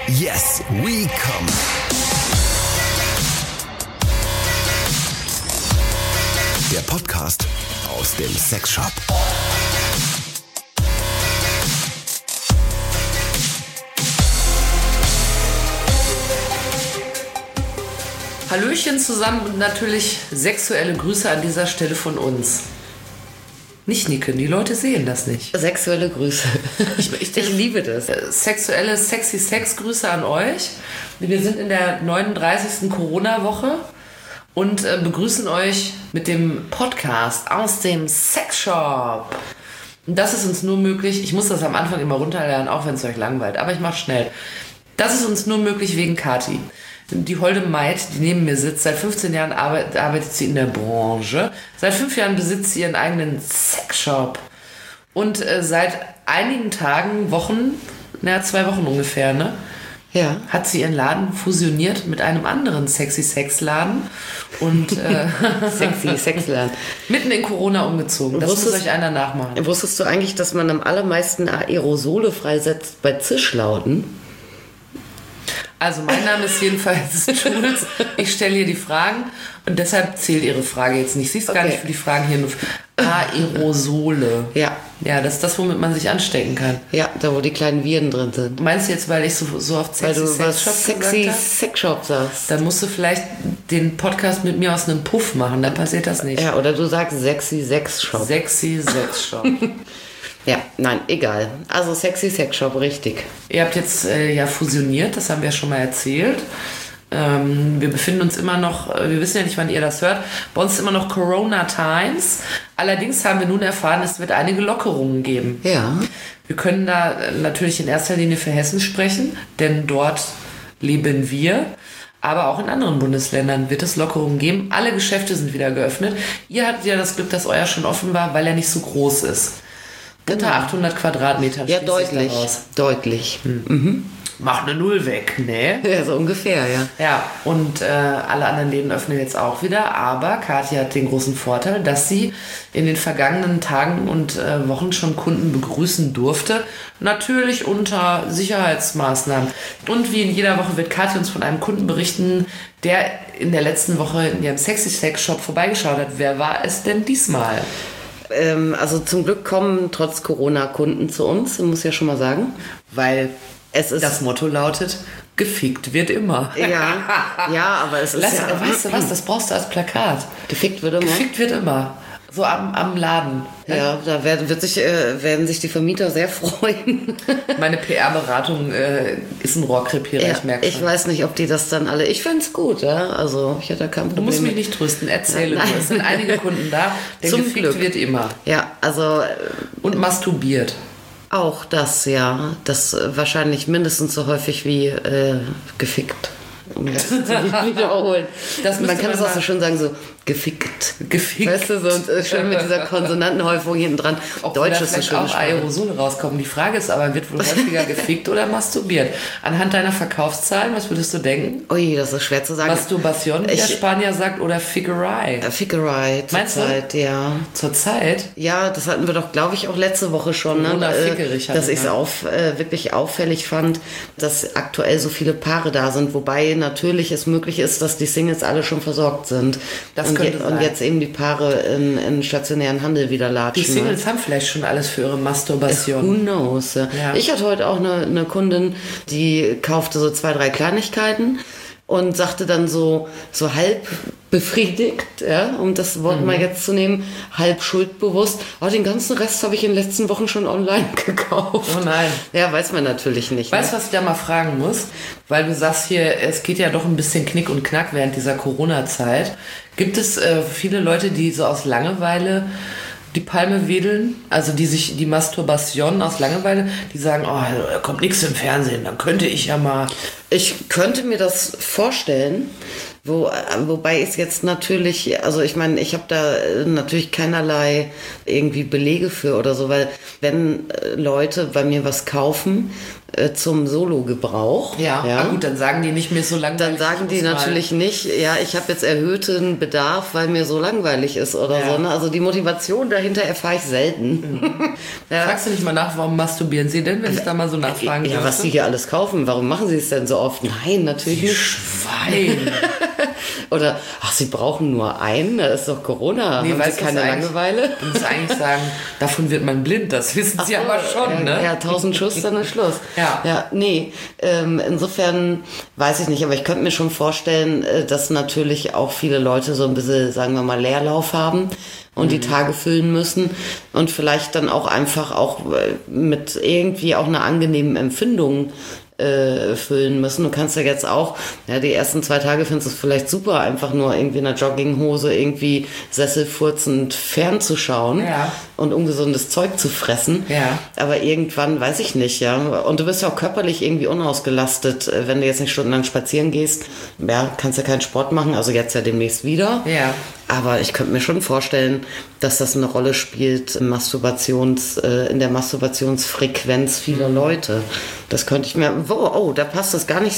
Yes, we come. Der Podcast aus dem Sexshop. Hallöchen zusammen und natürlich sexuelle Grüße an dieser Stelle von uns. Nicht nicken, die Leute sehen das nicht. Sexuelle Grüße. Ich liebe das. Sexuelle, sexy Sexgrüße an euch. Wir sind in der 39. Corona-Woche und begrüßen euch mit dem Podcast aus dem Sexshop. Und das ist uns nur möglich, ich muss das am Anfang immer runterlernen, auch wenn es euch langweilt, aber ich mache schnell. Das ist uns nur möglich wegen Kati. Die holde Maid, die neben mir sitzt, seit 15 Jahren arbeitet sie in der Branche. Seit 5 Jahren besitzt sie ihren eigenen Sexshop. Und seit einigen Tagen, Wochen, 2 Wochen ungefähr, ne? Ja. Hat sie ihren Laden fusioniert mit einem anderen sexy Sexladen und Sexy Sexladen. Mitten in Corona umgezogen. Das muss euch einer nachmachen. Wusstest du eigentlich, dass man am allermeisten Aerosole freisetzt bei Zischlauten? Also mein Name ist jedenfalls Jules. Ich stelle hier die Fragen und deshalb zählt Ihre Frage jetzt nicht. Sie ist gar nicht für die Fragen hier nur. Aerosole. Ja. Ja, das ist das, womit man sich anstecken kann. Ja, da wo die kleinen Viren drin sind. Meinst du jetzt, weil ich so oft Sexy Sexshop sagst? Dann musst du vielleicht den Podcast mit mir aus einem Puff machen, dann passiert das nicht. Ja, oder du sagst Sexy Sexshop. Sexy Sexshop. Ja, nein, egal. Also Sexy Sexshop, richtig. Ihr habt jetzt fusioniert, das haben wir schon mal erzählt. Wir befinden uns immer noch, wir wissen ja nicht, wann ihr das hört, bei uns ist immer noch Corona Times. Allerdings haben wir nun erfahren, es wird einige Lockerungen geben. Ja. Wir können da natürlich in erster Linie für Hessen sprechen, denn dort leben wir. Aber auch in anderen Bundesländern wird es Lockerungen geben. Alle Geschäfte sind wieder geöffnet. Ihr hattet ja das Glück, dass euer schon offen war, weil er nicht so groß ist. Unter 800 Quadratmetern. Ja, deutlich. Deutlich. Macht eine Null weg, ne? Ja, so ungefähr, ja. Ja, und alle anderen Läden öffnen jetzt auch wieder. Aber Kathi hat den großen Vorteil, dass sie in den vergangenen Tagen und Wochen schon Kunden begrüßen durfte. Natürlich unter Sicherheitsmaßnahmen. Und wie in jeder Woche wird Kathi uns von einem Kunden berichten, der in der letzten Woche in ihrem Sexy Sex Shop vorbeigeschaut hat. Wer war es denn diesmal? Also zum Glück kommen trotz Corona Kunden zu uns, muss ich ja schon mal sagen. Weil es ist das Motto lautet, gefickt wird immer. Ja, aber es ist weißt du was, das brauchst du als Plakat. Gefickt wird immer? Gefickt wird immer. So am Laden. Ja, da werden sich die Vermieter sehr freuen. Meine PR-Beratung ist ein Rohrkrepierer, ja, ich merke schon. Ich weiß nicht, ob die das dann alle... Ich finde es gut, ja. Also ich hatte kein Problem. Du musst mich nicht trösten, erzähle nur. Es sind einige Kunden da, denn Zum gefickt Glück. wird immer. Ja, also... Und masturbiert. Auch das, ja. Das wahrscheinlich mindestens so häufig wie gefickt. Um das zu wiederholen. Man kann es auch so schön sagen, so gefickt. Gefickt. Weißt du, so schön mit dieser Konsonantenhäufung hinten dran. Deutsch ist so schön. Auch Aerosole rauskommen. Die Frage ist aber, wird wohl häufiger gefickt oder masturbiert? Anhand deiner Verkaufszahlen, was würdest du denken? Ui, das ist schwer zu sagen. Masturbation, wie der Spanier sagt, oder Fickerei? Fickerei, zurzeit, ja. Zurzeit? Ja, das hatten wir doch, glaube ich, auch letzte Woche schon. Dass ich es wirklich auffällig fand, dass aktuell so viele Paare da sind, wobei natürlich es möglich ist, dass die Singles alle schon versorgt sind. Und jetzt eben die Paare in stationären Handel wieder latschen. Die Singles haben vielleicht schon alles für ihre Masturbation. Who knows? Ja. Ich hatte heute auch eine Kundin, die kaufte so 2, 3 Kleinigkeiten und sagte dann so halb befriedigt, ja, um das Wort mal jetzt zu nehmen, halb schuldbewusst. Aber den ganzen Rest habe ich in den letzten Wochen schon online gekauft. Oh nein. Ja, weiß man natürlich nicht. Weißt du, was ich da mal fragen muss? Weil du sagst hier, es geht ja doch ein bisschen Knick und Knack während dieser Corona-Zeit. Gibt es viele Leute, die so aus Langeweile die Palme wedeln, also die Masturbation aus Langeweile, die sagen, oh, da kommt nichts im Fernsehen, dann könnte ich ja mal Ich könnte mir das vorstellen, wobei es jetzt natürlich, also ich meine, ich habe da natürlich keinerlei irgendwie Belege für oder so, weil wenn Leute bei mir was kaufen zum Solo-Gebrauch. Ja, gut, dann sagen die nicht, mir ist so langweilig. Dann sagen die natürlich nicht, ja, ich habe jetzt erhöhten Bedarf, weil mir so langweilig ist oder so. Ne? Also die Motivation dahinter erfahre ich selten. Ja. Fragst du nicht mal nach, warum masturbieren sie denn, wenn ich da mal so nachfragen Ja, was sie hier alles kaufen, warum machen sie es denn so oft? Nein, natürlich nicht. Schwein. Oder, ach, sie brauchen nur einen, da ist doch Corona, haben sie keine Langeweile? Du musst eigentlich sagen, davon wird man blind, das wissen sie aber schon, ne? Ja, 1000 Schuss, dann ist Schluss. Ja, nee, insofern weiß ich nicht, aber ich könnte mir schon vorstellen, dass natürlich auch viele Leute so ein bisschen, sagen wir mal, Leerlauf haben und die Tage füllen müssen und vielleicht dann auch einfach auch mit irgendwie auch einer angenehmen Empfindung füllen müssen. Du kannst ja jetzt auch, die ersten 2 Tage findest du es vielleicht super, einfach nur irgendwie in einer Jogginghose irgendwie sesselfurzend fernzuschauen und ungesundes Zeug zu fressen. Ja. Aber irgendwann, weiß ich nicht, ja. Und du bist ja auch körperlich irgendwie unausgelastet, wenn du jetzt nicht stundenlang spazieren gehst. Ja, kannst ja keinen Sport machen, also jetzt ja demnächst wieder. Ja. Aber ich könnte mir schon vorstellen, dass das eine Rolle spielt in der Masturbationsfrequenz vieler Leute. Das könnte ich mir, da passt das gar nicht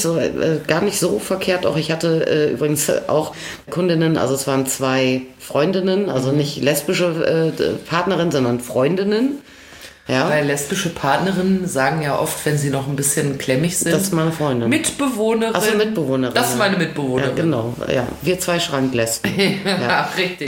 so verkehrt. Auch ich hatte übrigens auch Kundinnen, also es waren 2 Freundinnen, also nicht lesbische Partnerinnen, sondern Freundinnen. Ja. Weil lesbische Partnerinnen sagen ja oft, wenn sie noch ein bisschen klemmig sind. Das ist meine Freundin. Mitbewohnerin. Achso, Mitbewohnerin. Das ist meine Mitbewohnerin. Ja, genau. Ja. Wir 2 Schranklesben. Ja, richtig.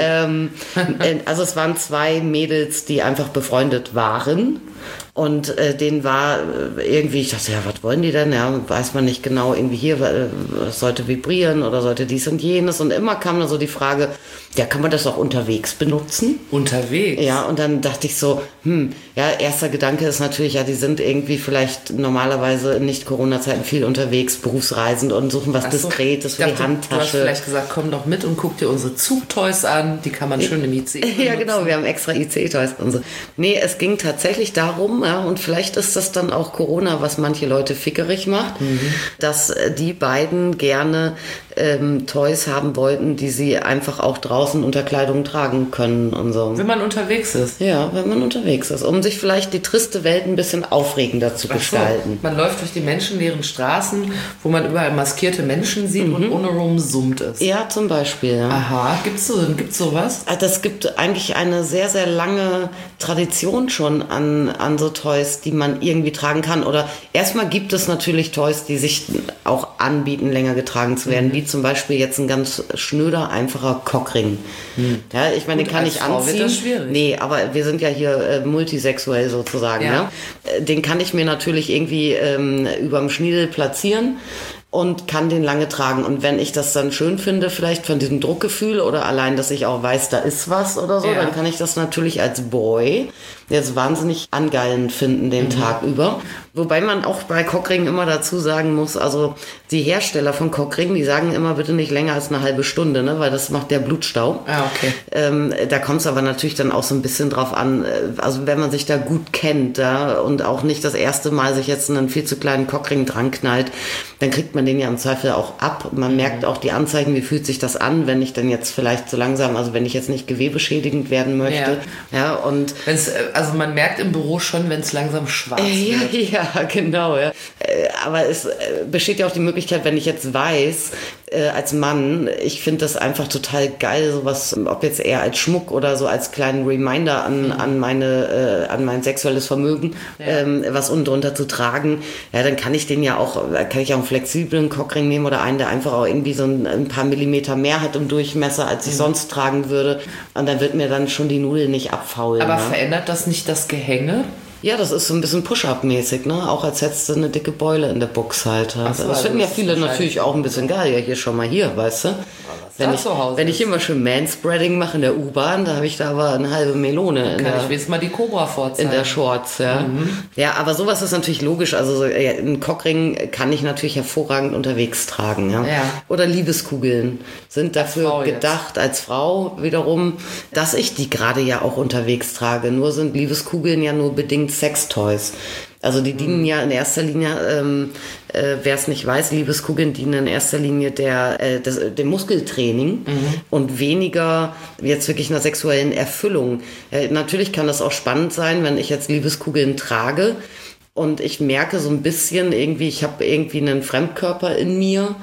Also es waren 2 Mädels, die einfach befreundet waren. Und denen war irgendwie, ich dachte, ja, was wollen die denn? Ja, weiß man nicht genau, irgendwie hier, sollte vibrieren oder sollte dies und jenes. Und immer kam dann so die Frage, ja, kann man das auch unterwegs benutzen? Unterwegs? Ja, und dann dachte ich so, erster Gedanke ist natürlich, ja, die sind irgendwie vielleicht normalerweise in Nicht-Corona-Zeiten viel unterwegs, berufsreisend und suchen was Diskretes für die Handtasche. Du hast vielleicht gesagt, komm doch mit und guck dir unsere Zugtoys an, die kann man schön im IC benutzen. Ja, genau, wir haben extra IC-Toys und so. Nee, es ging tatsächlich darum, ja, und vielleicht ist das dann auch Corona, was manche Leute fickerig macht, dass die beiden gerne Toys haben wollten, die sie einfach auch draußen unter Kleidung tragen können und so. Wenn man unterwegs ist? Ja, wenn man unterwegs ist, um sich vielleicht die triste Welt ein bisschen aufregender zu gestalten. Man läuft durch die menschenleeren Straßen, wo man überall maskierte Menschen sieht und ohne rum summt es. Ja, zum Beispiel. Ja. Aha, gibt's sowas? Das gibt eigentlich eine sehr, sehr lange Tradition schon an so Toys, die man irgendwie tragen kann. Oder erstmal gibt es natürlich Toys, die sich auch anbieten, länger getragen zu werden, wie zum Beispiel jetzt ein ganz schnöder, einfacher Cockring. Ja, ich meine, den kann ich anziehen. Wird das schwierig. Nee, aber wir sind ja hier multisexuell sozusagen. Ja. Den kann ich mir natürlich irgendwie überm Schniedel platzieren und kann den lange tragen. Und wenn ich das dann schön finde, vielleicht von diesem Druckgefühl oder allein, dass ich auch weiß, da ist was oder so, dann kann ich das natürlich als Boy jetzt wahnsinnig angeilen finden den Tag über. Wobei man auch bei Cockringen immer dazu sagen muss, also die Hersteller von Cockringen, die sagen immer bitte nicht länger als eine halbe Stunde, ne, weil das macht der Blutstau. Ah, okay. Da kommt es aber natürlich dann auch so ein bisschen drauf an, also wenn man sich da gut kennt und auch nicht das erste Mal sich jetzt einen viel zu kleinen Cockring dran knallt, dann kriegt man den ja im Zweifel auch ab. Man merkt auch die Anzeichen, wie fühlt sich das an, wenn ich dann jetzt vielleicht so langsam, also wenn ich jetzt nicht gewebeschädigend werden möchte. Ja, und also man merkt im Büro schon, wenn es langsam schwarz wird. Ja, genau. Ja. Aber es besteht ja auch die Möglichkeit, wenn ich jetzt weiß, als Mann, ich finde das einfach total geil, sowas, ob jetzt eher als Schmuck oder so als kleinen Reminder an mein sexuelles Vermögen, was unten drunter zu tragen. Ja, dann kann ich auch einen flexiblen Cockring nehmen oder einen, der einfach auch irgendwie so ein paar Millimeter mehr hat im Durchmesser, als ich sonst tragen würde. Und dann wird mir dann schon die Nudel nicht abfaulen. Aber verändert das nicht das Gehänge? Ja, das ist so ein bisschen Push-Up-mäßig, ne? Auch als hättest du eine dicke Beule in der Buchs halt. So, das finden ja viele natürlich auch ein bisschen geil. Ja, hier schon mal hier, weißt du? Wenn ich immer schön Manspreading mache in der U-Bahn, da habe ich da aber eine halbe Melone. Kann ich wenigstens mal die Cobra vorzeigen. In der Shorts, ja. Ja, aber sowas ist natürlich logisch. Also einen Cockring kann ich natürlich hervorragend unterwegs tragen. Ja? Oder Liebeskugeln sind dafür gedacht, als Frau wiederum, dass ich die gerade ja auch unterwegs trage. Nur sind Liebeskugeln ja nur bedingt Sextoys. Also die dienen ja in erster Linie, wer es nicht weiß, Liebeskugeln dienen in erster Linie dem Muskeltraining und weniger jetzt wirklich einer sexuellen Erfüllung. Natürlich kann das auch spannend sein, wenn ich jetzt Liebeskugeln trage und ich merke so ein bisschen irgendwie, ich habe irgendwie einen Fremdkörper in mir,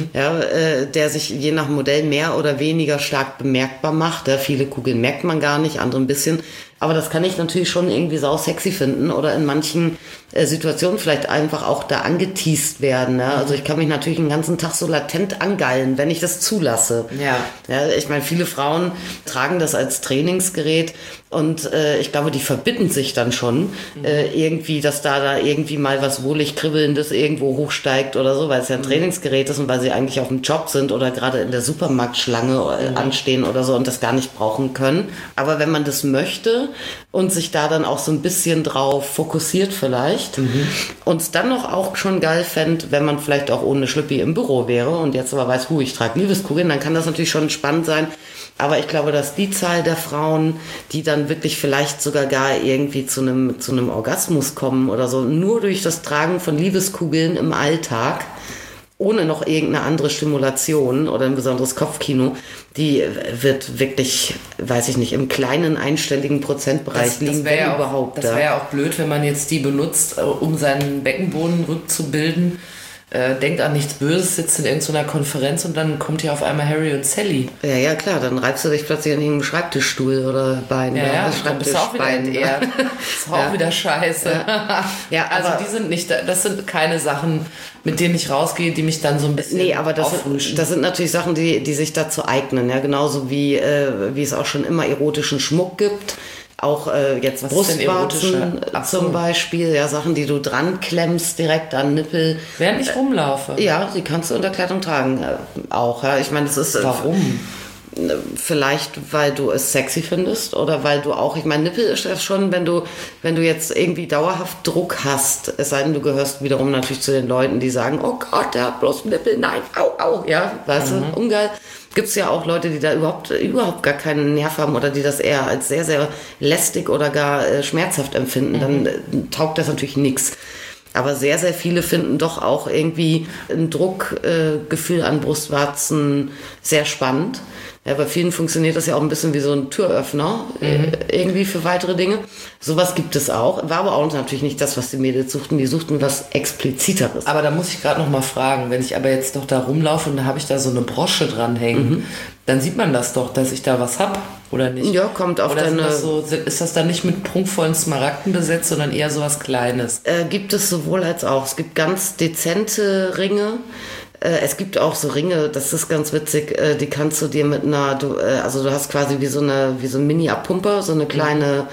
der sich je nach Modell mehr oder weniger stark bemerkbar macht. Ja, viele Kugeln merkt man gar nicht, andere ein bisschen. Aber das kann ich natürlich schon irgendwie sau sexy finden oder in manchen Situationen vielleicht einfach auch da angeteast werden. Ja? Also ich kann mich natürlich den ganzen Tag so latent angeilen, wenn ich das zulasse. Ja, ich meine, viele Frauen tragen das als Trainingsgerät und ich glaube, die verbitten sich dann schon irgendwie, dass da irgendwie mal was wohlig Kribbelndes irgendwo hochsteigt oder so, weil es ja ein Trainingsgerät ist und weil sie eigentlich auf dem Job sind oder gerade in der Supermarktschlange anstehen oder so und das gar nicht brauchen können. Aber wenn man das möchte und sich da dann auch so ein bisschen drauf fokussiert vielleicht und dann noch auch schon geil fände, wenn man vielleicht auch ohne Schlüppi im Büro wäre und jetzt aber weiß, ich trage Liebeskugeln, dann kann das natürlich schon spannend sein. Aber ich glaube, dass die Zahl der Frauen, die dann wirklich vielleicht sogar gar irgendwie zu einem Orgasmus kommen oder so, nur durch das Tragen von Liebeskugeln im Alltag, ohne noch irgendeine andere Stimulation oder ein besonderes Kopfkino, die wird wirklich, weiß ich nicht, im kleinen einstelligen Prozentbereich liegen, wenn ja überhaupt. Das wäre ja auch blöd, wenn man jetzt die benutzt, um seinen Beckenboden rückzubilden. Denkt an nichts Böses, sitzt in irgendeiner Konferenz und dann kommt hier auf einmal Harry und Sally. Ja, klar, dann reibst du dich plötzlich an einem Schreibtischstuhl oder Bein. Ja, dann bist du auch wieder entehrt. Das ist auch wieder scheiße. Ja, also die sind nicht, das sind keine Sachen, mit denen ich rausgehe, die mich dann so ein bisschen aber das sind natürlich Sachen, die sich dazu eignen. Ja, genauso wie es auch schon immer erotischen Schmuck gibt. Auch jetzt Brustwarzen zum Beispiel, ja, Sachen, die du dran klemmst direkt an Nippel. Während ich rumlaufe? Ja, die kannst du unter Kleidung tragen auch. Ja. Ich meine, das ist... Warum? Vielleicht, weil du es sexy findest oder weil du auch, ich meine, Nippel ist das schon, wenn du jetzt irgendwie dauerhaft Druck hast, es sei denn, du gehörst wiederum natürlich zu den Leuten, die sagen, oh Gott, der hat bloß Nippel, nein, au, ja, weißt du, ungeil. Gibt es ja auch Leute, die da überhaupt gar keinen Nerv haben oder die das eher als sehr, sehr lästig oder gar schmerzhaft empfinden, dann taugt das natürlich nichts. Aber sehr, sehr viele finden doch auch irgendwie ein Druckgefühl an Brustwarzen sehr spannend. Ja, bei vielen funktioniert das ja auch ein bisschen wie so ein Türöffner irgendwie für weitere Dinge. Sowas gibt es auch. War aber auch natürlich nicht das, was die Mädels suchten. Die suchten was Expliziteres. Aber da muss ich gerade noch mal fragen, wenn ich aber jetzt noch da rumlaufe und da habe ich da so eine Brosche dranhängen, dann sieht man das doch, dass ich da was hab, oder nicht? Ja, kommt auf deine... Ist das dann nicht mit prunkvollen Smaragden besetzt, sondern eher so was Kleines? Gibt es sowohl als auch. Es gibt ganz dezente Ringe. Es gibt auch so Ringe, das ist ganz witzig, die kannst du dir mit also du hast quasi wie so ein Mini-Abpumper, so eine kleine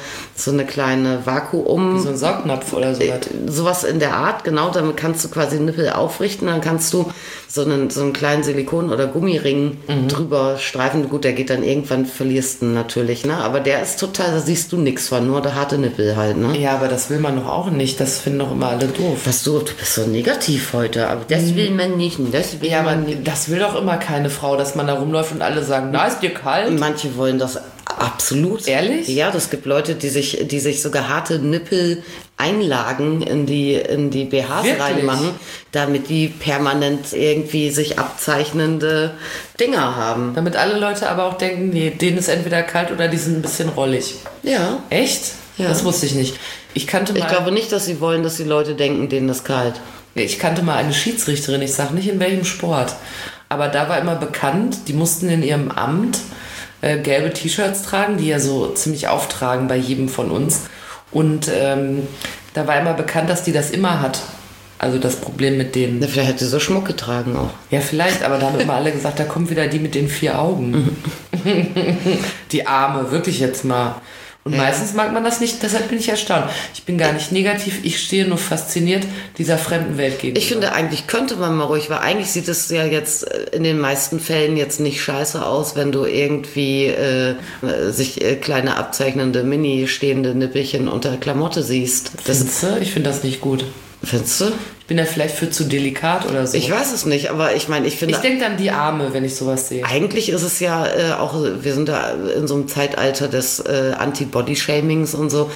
Vakuum. Wie so ein Saugnapf oder sowas. Sowas in der Art, genau, damit kannst du quasi den Nippel aufrichten, dann kannst du so einen kleinen Silikon- oder Gummiring drüber streifen. Gut, der geht dann irgendwann, verlierst du natürlich, ne? Aber der ist total, da siehst du nichts von, nur der harte Nippel halt, ne? Ja, aber das will man doch auch nicht, das finden doch immer alle doof. Du bist so negativ heute, aber das will man nicht. Das will doch immer keine Frau, dass man da rumläuft und alle sagen, na, ist dir kalt? Manche wollen das absolut. Ehrlich? Ja, das gibt Leute, die sich sogar harte Nippel-Einlagen in die BHs reinmachen, damit die permanent irgendwie sich abzeichnende Dinger haben. Damit alle Leute aber auch denken, nee, denen ist entweder kalt oder die sind ein bisschen rollig. Ja. Echt? Ja. Das wusste ich nicht. Ich glaube nicht, dass sie wollen, dass die Leute denken, denen ist kalt. Ich kannte mal eine Schiedsrichterin, ich sage nicht in welchem Sport, aber da war immer bekannt, die mussten in ihrem Amt gelbe T-Shirts tragen, die ja so ziemlich auftragen bei jedem von uns. Und da war immer bekannt, dass die das immer hat. Also das Problem mit denen. Na, vielleicht hat sie so Schmuck getragen auch. Ja, vielleicht, aber da haben immer alle gesagt, da kommt wieder die mit den 4 Augen. Die Arme, wirklich jetzt mal. Und meistens mag man das nicht, deshalb bin ich erstaunt. Ich bin gar nicht negativ, ich stehe nur fasziniert dieser fremden Welt gegenüber. Ich finde, eigentlich könnte man mal ruhig, weil eigentlich sieht es ja jetzt in den meisten Fällen jetzt nicht scheiße aus, wenn du irgendwie sich kleine abzeichnende, mini stehende Nippelchen unter Klamotte siehst. Findest du? Ich finde das nicht gut. Findest du? Ich bin ja vielleicht für zu delikat oder so. Ich weiß es nicht, aber ich meine, ich finde... Ich denke an die Arme, wenn ich sowas sehe. Eigentlich ist es ja auch, wir sind da in so einem Zeitalter des Anti-Body-Shamings und so.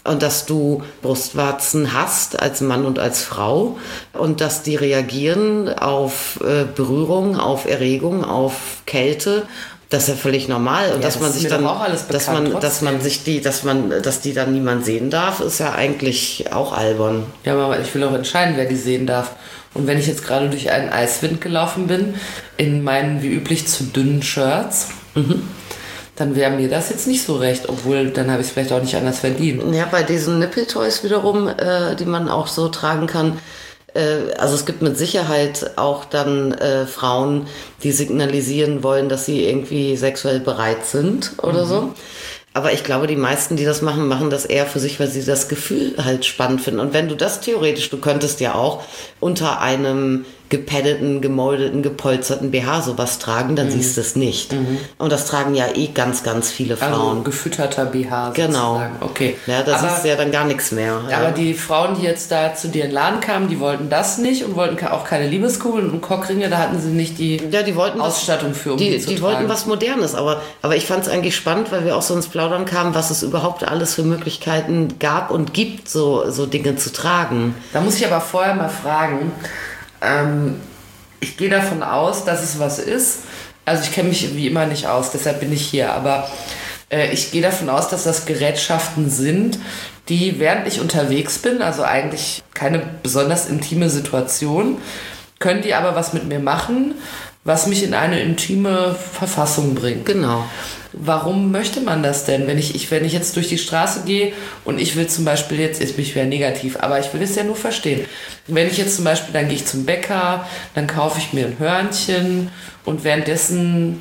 und dass du Brustwarzen hast als Mann und als Frau und dass die reagieren auf Berührung, auf Erregung, auf Kälte. Das ist ja völlig normal. Und Ja, dass man das sich ist mir dann, doch auch alles dass bekannt, man, dass die dann niemand sehen darf, ist ja eigentlich auch albern. Ja, aber ich will auch entscheiden, wer die sehen darf. Und wenn ich jetzt gerade durch einen Eiswind gelaufen bin, in meinen wie üblich zu dünnen Shirts, dann wäre mir das jetzt nicht so recht, obwohl dann habe ich es vielleicht auch nicht anders verdient. Ja, bei diesen Nippeltoys wiederum, die man auch so tragen kann, also es gibt mit Sicherheit auch dann Frauen, die signalisieren wollen, dass sie irgendwie sexuell bereit sind oder so. Aber ich glaube, die meisten, die das machen, machen das eher für sich, weil sie das Gefühl halt spannend finden. Und wenn du das theoretisch, du könntest ja auch unter einem gepaddeten, gemoldeten, gepolsterten BH sowas tragen, dann siehst du es nicht. Und das tragen ja ganz, ganz viele Frauen. Also gefütterter BH sozusagen. Genau. Okay. Ja, das ist ja dann gar nichts mehr. Ja. Aber die Frauen, die jetzt da zu dir in den Laden kamen, die wollten das nicht und wollten auch keine Liebeskugeln und Cockringe, da hatten sie nicht die wollten Ausstattung für, um die zu Die tragen. wollten was Modernes, aber ich fand es eigentlich spannend, weil wir auch so ins Plaudern kamen, was es überhaupt alles für Möglichkeiten gab und gibt, so Dinge zu tragen. Da muss ich aber vorher mal fragen, ich gehe davon aus, dass es was ist. Also ich kenne mich wie immer nicht aus, deshalb bin ich hier. Aber ich gehe davon aus, dass das Gerätschaften sind, die, während ich unterwegs bin, also eigentlich keine besonders intime Situation, können die aber was mit mir machen, was mich in eine intime Verfassung bringt. Genau. Warum möchte man das denn? Wenn ich jetzt durch die Straße gehe und ich will zum Beispiel jetzt bin ich wieder negativ, aber ich will es ja nur verstehen. Wenn ich jetzt zum Beispiel, dann gehe ich zum Bäcker, dann kaufe ich mir ein Hörnchen und währenddessen,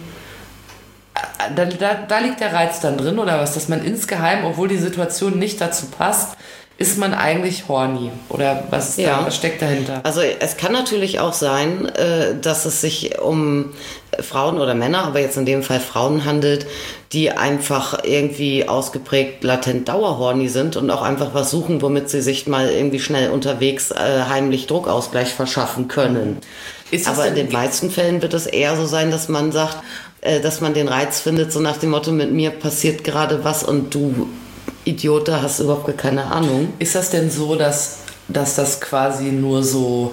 da liegt der Reiz dann drin oder was, dass man insgeheim, obwohl die Situation nicht dazu passt, ist man eigentlich horny? Oder was steckt dahinter? Also es kann natürlich auch sein, dass es sich um Frauen oder Männer, aber jetzt in dem Fall Frauen handelt, die einfach irgendwie ausgeprägt latent dauerhorny sind und auch einfach was suchen, womit sie sich mal irgendwie schnell unterwegs heimlich Druckausgleich verschaffen können. Aber in den meisten Fällen wird es eher so sein, dass man sagt, dass man den Reiz findet, so nach dem Motto, mit mir passiert gerade was und du Idiot, da hast du überhaupt gar keine Ahnung. Ist das denn so, dass das quasi nur so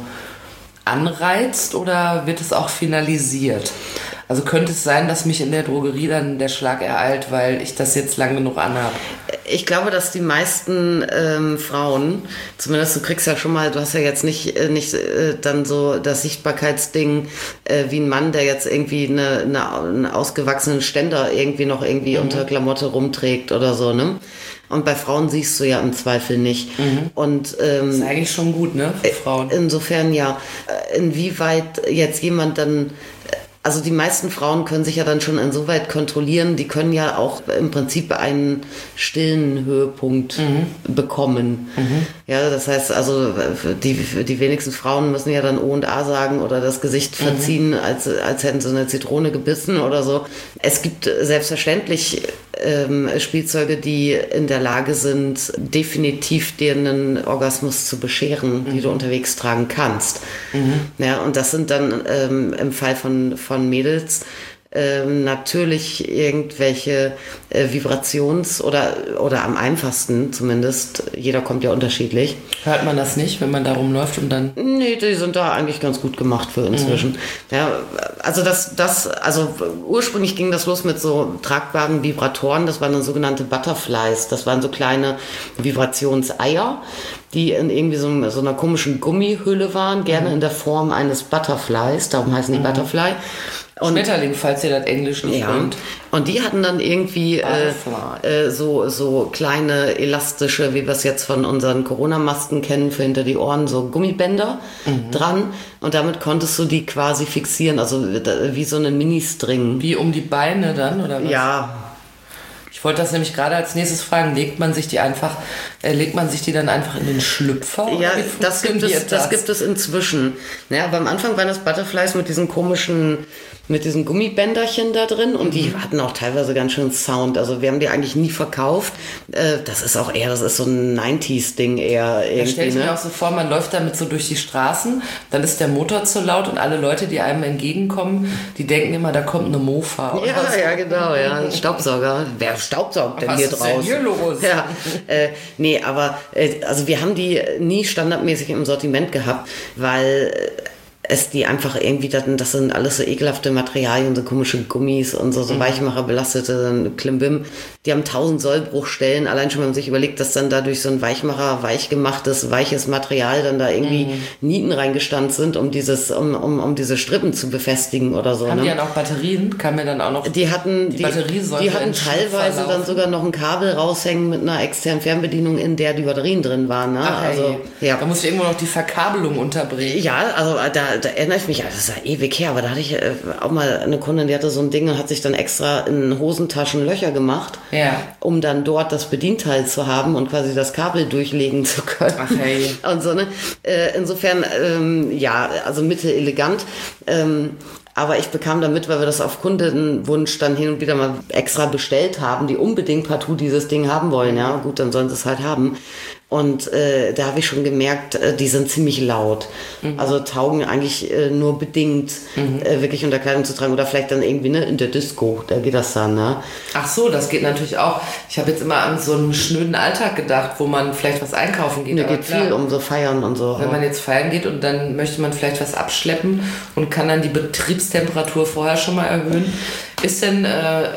anreizt oder wird es auch finalisiert? Also könnte es sein, dass mich in der Drogerie dann der Schlag ereilt, weil ich das jetzt lang genug anhabe? Ich glaube, dass die meisten Frauen, zumindest du kriegst ja schon mal, du hast ja jetzt nicht dann so das Sichtbarkeitsding wie ein Mann, der jetzt irgendwie einen ausgewachsenen Ständer irgendwie noch unter Klamotte rumträgt oder so, ne? Und bei Frauen siehst du ja im Zweifel nicht. Und, das ist eigentlich schon gut, ne, für Frauen. Insofern ja. Inwieweit jetzt jemand dann... Also die meisten Frauen können sich ja dann schon insoweit kontrollieren, die können ja auch im Prinzip einen stillen Höhepunkt bekommen. Ja, das heißt also, die wenigsten Frauen müssen ja dann O und A sagen oder das Gesicht verziehen, als hätten sie eine Zitrone gebissen oder so. Es gibt selbstverständlich Spielzeuge, die in der Lage sind, definitiv dir einen Orgasmus zu bescheren, die du unterwegs tragen kannst. Ja, und das sind dann im Fall von Mädels natürlich irgendwelche Vibrations- oder am einfachsten zumindest, jeder kommt ja unterschiedlich. Hört man das nicht, wenn man da rumläuft und dann... Nee, die sind da eigentlich ganz gut gemacht für inzwischen. Ja, also also ursprünglich ging das los mit so tragbaren Vibratoren, das waren dann sogenannte Butterflies, das waren so kleine Vibrationseier, die in irgendwie so einer komischen Gummihülle waren, gerne in der Form eines Butterflies, darum heißen die Butterfly. Und Schmetterling, falls ihr das Englisch nicht könnt. Und die hatten dann irgendwie so kleine elastische, wie wir es jetzt von unseren Corona-Masken kennen, für hinter die Ohren, so Gummibänder dran. Und damit konntest du die quasi fixieren, also wie so einen Ministring. Wie um die Beine dann, oder was? Ja. Ich wollte das nämlich gerade als nächstes fragen. Legt man sich die dann einfach in den Schlüpfer? Ja, das gibt es inzwischen. Ja, aber am Anfang waren das Butterflies mit diesen Gummibänderchen da drin und die hatten auch teilweise ganz schön Sound. Also wir haben die eigentlich nie verkauft. Das ist so ein 90s-Ding eher irgendwie. Da stelle ich mir auch so vor, man läuft damit so durch die Straßen, dann ist der Motor zu laut und alle Leute, die einem entgegenkommen, die denken immer, da kommt eine Mofa. Ja, genau, ja. Staubsauger. Wer staubsaugt denn hier draußen? Was ist denn hier los? Ja, nee, Nee, aber also wir haben die nie standardmäßig im Sortiment gehabt, weil es die einfach irgendwie, das sind alles so ekelhafte Materialien, so komische Gummis und so Weichmacher belastete Klimbim. Die haben 1000 Sollbruchstellen, allein schon, wenn man sich überlegt, dass dann dadurch so ein Weichmacher, weich gemachtes, weiches Material dann da irgendwie Nieten reingestanzt sind, um diese Strippen zu befestigen oder so. Haben die ne? dann auch Batterien? Kam mir dann auch noch Die hatten Batteriesäule teilweise dann sogar noch ein Kabel raushängen mit einer externen Fernbedienung, in der die Batterien drin waren. Ne? Ach, also, ja. Da musste ich irgendwo noch die Verkabelung unterbringen. Ja, also da erinnere ich mich, das ist ja ewig her, aber da hatte ich auch mal eine Kundin, die hatte so ein Ding und hat sich dann extra in Hosentaschen Löcher gemacht, um dann dort das Bedienteil zu haben und quasi das Kabel durchlegen zu können. Ach hey. Und so, ne? Insofern, also mittelelegant. Aber ich bekam da mit, weil wir das auf Kundenwunsch dann hin und wieder mal extra bestellt haben, die unbedingt partout dieses Ding haben wollen. Ja, gut, dann sollen sie es halt haben. Und da habe ich schon gemerkt, die sind ziemlich laut. Also taugen eigentlich nur bedingt wirklich unter Kleidung zu tragen. Oder vielleicht dann irgendwie in der Disco, da geht das dann. Ne? Ach so, das geht natürlich auch. Ich habe jetzt immer an so einen schnöden Alltag gedacht, wo man vielleicht was einkaufen geht. Da geht viel um so Feiern und so. Wenn man jetzt feiern geht und dann möchte man vielleicht was abschleppen und kann dann die Betriebstemperatur vorher schon mal erhöhen. Ist denn,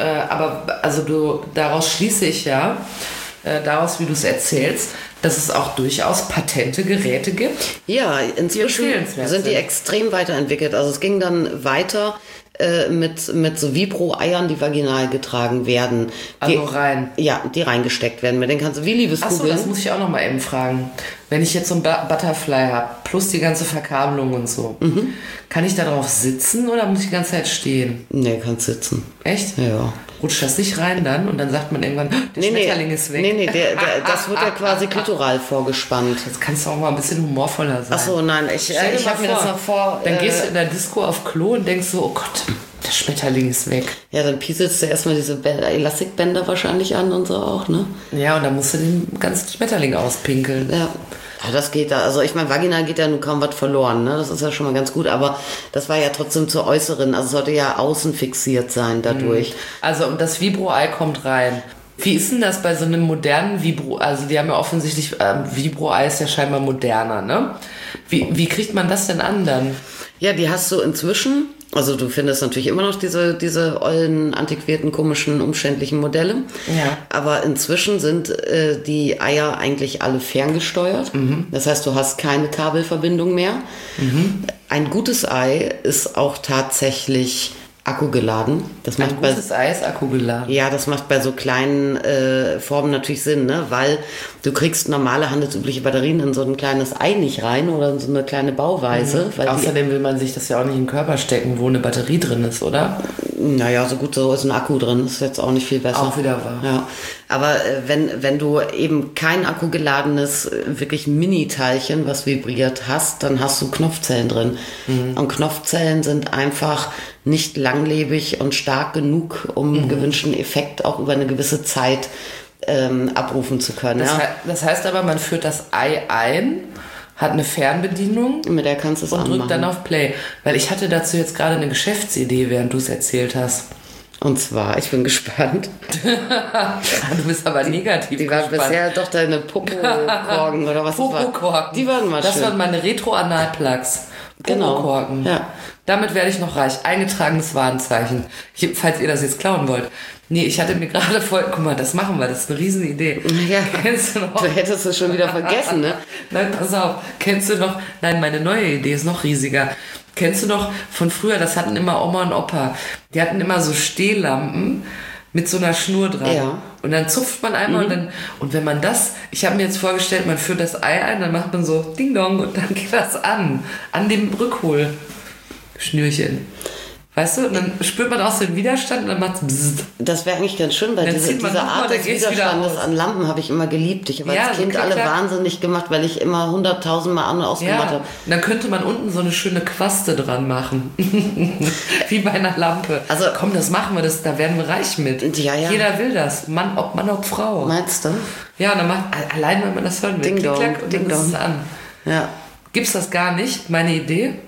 daraus schließe ich ja, daraus, wie du es erzählst, dass es auch durchaus patente Geräte gibt. Ja, inzwischen sind die extrem weiterentwickelt. Also es ging dann weiter mit so Vibro-Eiern, die vaginal getragen werden. Also rein? Ja, die reingesteckt werden. Mit denen kannst du wie Liebeskugeln. Achso, das muss ich auch noch mal eben fragen. Wenn ich jetzt so ein Butterfly habe, plus die ganze Verkabelung und so, kann ich da drauf sitzen oder muss ich die ganze Zeit stehen? Nee, kannst sitzen. Echt? Ja. Rutscht das nicht rein dann und dann sagt man irgendwann, der Schmetterling ist weg? Nee, das wird ja quasi klitoral vorgespannt. Jetzt kannst du auch mal ein bisschen humorvoller sein. Achso, nein, ich habe mir das noch vor... Dann gehst du in der Disco auf Klo und denkst so, oh Gott, der Schmetterling ist weg. Ja, dann pieselst du erstmal diese Elastikbänder wahrscheinlich an und so auch, ne? Ja, und dann musst du den ganzen Schmetterling auspinkeln. Ja. Ja, das geht da. Also ich meine, vaginal geht ja nun kaum was verloren, ne? Das ist ja schon mal ganz gut, aber das war ja trotzdem zur äußeren, also es sollte ja außen fixiert sein dadurch. Also das Vibro-Ei kommt rein. Wie ist denn das bei so einem modernen Vibro, also die haben ja offensichtlich, Vibro-Ei ist ja scheinbar moderner, ne? Wie kriegt man das denn an dann? Ja, die hast du inzwischen, also du findest natürlich immer noch diese ollen, antiquierten, komischen, umständlichen Modelle. Ja. Aber inzwischen sind die Eier eigentlich alle ferngesteuert. Das heißt, du hast keine Kabelverbindung mehr. Ein gutes Ei ist auch tatsächlich akkugeladen. Ein gutes Ei ist akkugeladen. Ja, das macht bei so kleinen Formen natürlich Sinn, ne? Weil du kriegst normale handelsübliche Batterien in so ein kleines Ei nicht rein oder in so eine kleine Bauweise. Weil außerdem will man sich das ja auch nicht in den Körper stecken, wo eine Batterie drin ist, oder? Naja, so ist ein Akku drin, ist jetzt auch nicht viel besser. Auch wieder wahr. Ja. Aber wenn du eben kein akkugeladenes, wirklich Mini-Teilchen, was vibriert hast, dann hast du Knopfzellen drin. Und Knopfzellen sind einfach nicht langlebig und stark genug, um einen gewünschten Effekt auch über eine gewisse Zeit abrufen zu können. Das heißt aber, man führt das Ei ein, hat eine Fernbedienung mit der kannst du es anmachen. Und drückt dann auf Play. Weil ich hatte dazu jetzt gerade eine Geschäftsidee, während du es erzählt hast. Und zwar, ich bin gespannt. Du bist aber negativ gespannt. Die war bisher doch deine Popo-Korken oder was Popo-Korken. Die waren mal schön. Das waren meine Retro-Anal-Plugs. Popo-Korken. Genau. Ja. Damit werde ich noch reich. Eingetragenes Warenzeichen. Falls ihr das jetzt klauen wollt. Nee, ich hatte mir gerade guck mal, das machen wir, das ist eine Riesenidee. Ja, kennst du noch? Du hättest es schon wieder vergessen, ne? Nein, pass auf. Kennst du noch? Nein, meine neue Idee ist noch riesiger. Kennst du noch von früher, das hatten immer Oma und Opa, die hatten immer so Stehlampen mit so einer Schnur dran. Ja. Und dann zupft man einmal und wenn man das, ich habe mir jetzt vorgestellt, man führt das Ei ein, dann macht man so Ding Dong und dann geht das an dem Rückholschnürchen. Weißt du, und dann spürt man auch so den Widerstand und dann macht es. Das wäre eigentlich ganz schön, weil diese Art des Widerstandes an Lampen habe ich immer geliebt. Ich habe als Kind alle wahnsinnig gemacht, weil ich immer 100.000 Mal an- und ausgemacht habe. Und dann könnte man unten so eine schöne Quaste dran machen. Wie bei einer Lampe. Also komm, das machen wir, da werden wir reich mit. Ja. Jeder will das, ob Mann, ob Frau. Meinst du? Ja, und dann allein, wenn man das hören will, Ding Dong, und dann ist es an. Ja. Gibt's das gar nicht? Meine Idee?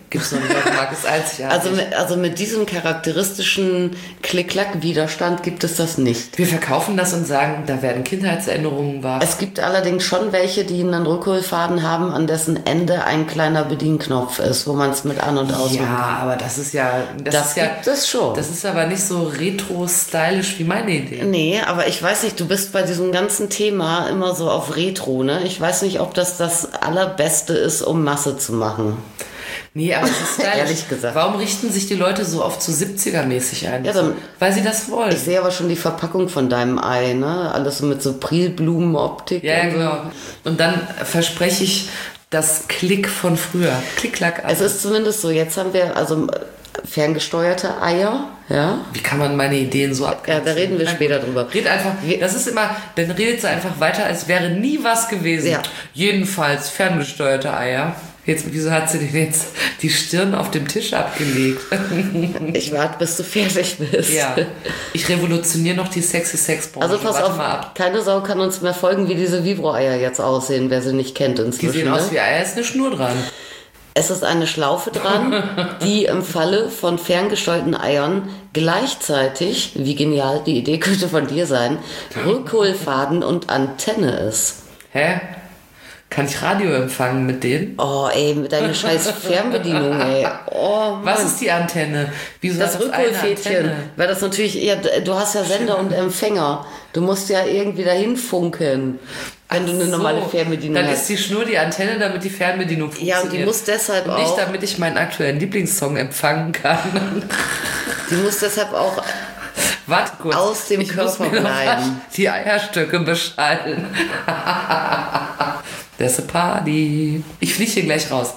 Gibt es noch nicht auf dem Markt, ist einzigartig. Also mit diesem charakteristischen Klick-Klack-Widerstand gibt es das nicht. Wir verkaufen das und sagen, da werden Kindheitserinnerungen wach. Es gibt allerdings schon welche, die einen Rückholfaden haben, an dessen Ende ein kleiner Bedienknopf ist, wo man es mit an- und aus. Ja, aber das ist ja... Das gibt es schon. Das ist aber nicht so retro-stylisch wie meine Idee. Nee, aber ich weiß nicht, du bist bei diesem ganzen Thema immer so auf Retro, ne? Ich weiß nicht, ob das Allerbeste ist, um Masse zu machen. Nee, aber es ist stylisch. Ehrlich gesagt. Warum richten sich die Leute so oft so 70er-mäßig ein? Ja, dann, weil sie das wollen. Ich sehe aber schon die Verpackung von deinem Ei, ne? Alles so mit so Prilblumenoptik. Ja, und so. genau. Und dann verspreche ich das Klick von früher. Klick-Klack. Es ist zumindest so, jetzt haben wir also ferngesteuerte Eier, ja? Wie kann man meine Ideen so abgrenzen? Ja, da reden wir später drüber. Red einfach, das ist immer, dann redet sie einfach weiter, als wäre nie was gewesen. Ja. Jedenfalls ferngesteuerte Eier. Jetzt, wieso hat sie denn jetzt die Stirn auf dem Tisch abgelegt? Ich warte, bis du fertig bist. Ja. Ich revolutioniere noch die sexy Sex-Branche. Also pass auf, mal ab. keine Sau kann uns mehr folgen, wie diese Vibro-Eier jetzt aussehen, wer sie nicht kennt inzwischen. Die sehen aus wie Eier, ist eine Schnur dran. Es ist eine Schlaufe dran, die im Falle von ferngesteuerten Eiern gleichzeitig, wie genial, die Idee könnte von dir sein, Rückholfaden und Antenne ist. Hä? Kann ich Radio empfangen mit denen? Oh ey, mit deiner scheiß Fernbedienung, ey. Oh, Mann. Was ist die Antenne? Wieso Das hat das eine Rückholfädchen, Antenne? weil das natürlich, ja, du hast ja Sender und Empfänger. Du musst ja irgendwie dahin funken, wenn du eine normale Fernbedienung dann hast. ist die Schnur die Antenne, damit die Fernbedienung funktioniert. Ja, und die muss deshalb und nicht, auch... damit ich meinen aktuellen Lieblingssong empfangen kann. Die muss deshalb auch Warte kurz. aus dem ich Körper muss mir noch bleiben. die Eierstöcke beschallen. Das ist eine Party. Ich fliege hier gleich raus.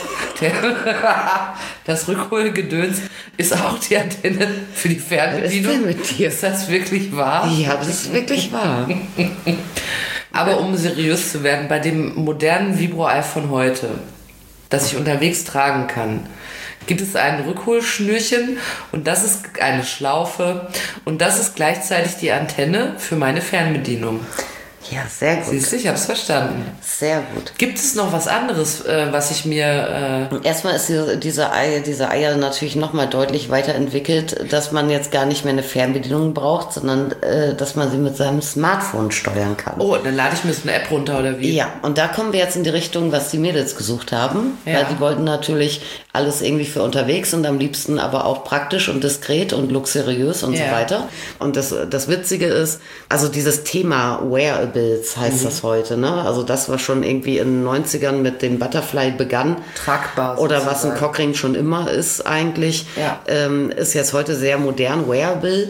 Das Rückholgedöns ist auch die Antenne für die Fernbedienung. Was ist denn mit dir? Ist das wirklich wahr? Ja, das ist wirklich wahr. Aber um seriös zu werden, bei dem modernen Vibro-Ei von heute, das ich unterwegs tragen kann, gibt es ein Rückholschnürchen und das ist eine Schlaufe und das ist gleichzeitig die Antenne für meine Fernbedienung. Ja, sehr gut. Siehst du, ich hab's verstanden. Sehr gut. Gibt es noch was anderes, was ich mir... Erstmal ist diese Eier natürlich nochmal deutlich weiterentwickelt, dass man jetzt gar nicht mehr eine Fernbedienung braucht, sondern dass man sie mit seinem Smartphone steuern kann. Oh, dann lade ich mir so eine App runter oder wie? Ja, und da kommen wir jetzt in die Richtung, was die Mädels gesucht haben. Ja. Weil die wollten natürlich alles irgendwie für unterwegs und am liebsten aber auch praktisch und diskret und luxuriös und so weiter. Und das Witzige ist, also dieses Thema Wearables heißt das heute, ne? Also das, was schon irgendwie in den 90ern mit dem Butterfly begann. Tragbar Oder was ein sozusagen. Cockring schon immer ist eigentlich, ist jetzt heute sehr modern, Wearable.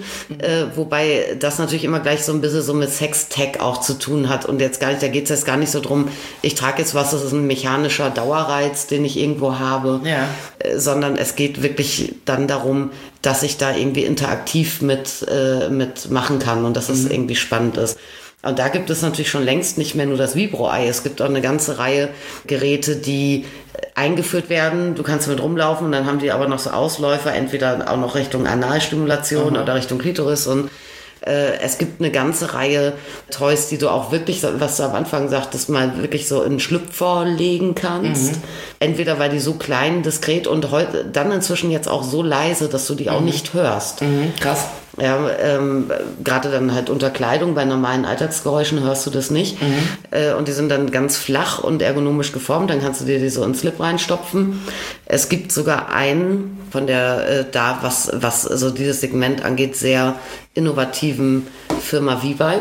Wobei das natürlich immer gleich so ein bisschen so mit Sex-Tech auch zu tun hat. Und jetzt gar nicht, da geht es jetzt gar nicht so drum, ich trage jetzt was, das ist ein mechanischer Dauerreiz, den ich irgendwo habe. Ja. Sondern es geht wirklich dann darum, dass ich da irgendwie interaktiv mit machen kann und dass es irgendwie spannend ist. Und da gibt es natürlich schon längst nicht mehr nur das Vibro-Ei. Es gibt auch eine ganze Reihe Geräte, die eingeführt werden. Du kannst mit rumlaufen und dann haben die aber noch so Ausläufer, entweder auch noch Richtung Analstimulation oder Richtung Klitoris. Und es gibt eine ganze Reihe Toys, die du auch wirklich, was du am Anfang sagtest, mal wirklich so in Schlüpfer legen kannst. Entweder weil die so klein, diskret und heute dann inzwischen jetzt auch so leise, dass du die auch nicht hörst. Krass. Ja, gerade dann halt unter Kleidung, bei normalen Alltagsgeräuschen hörst du das nicht. Und die sind dann ganz flach und ergonomisch geformt, dann kannst du dir die so ins Slip reinstopfen. Es gibt sogar einen von der was so dieses Segment angeht, sehr innovativen Firma V-Vibe.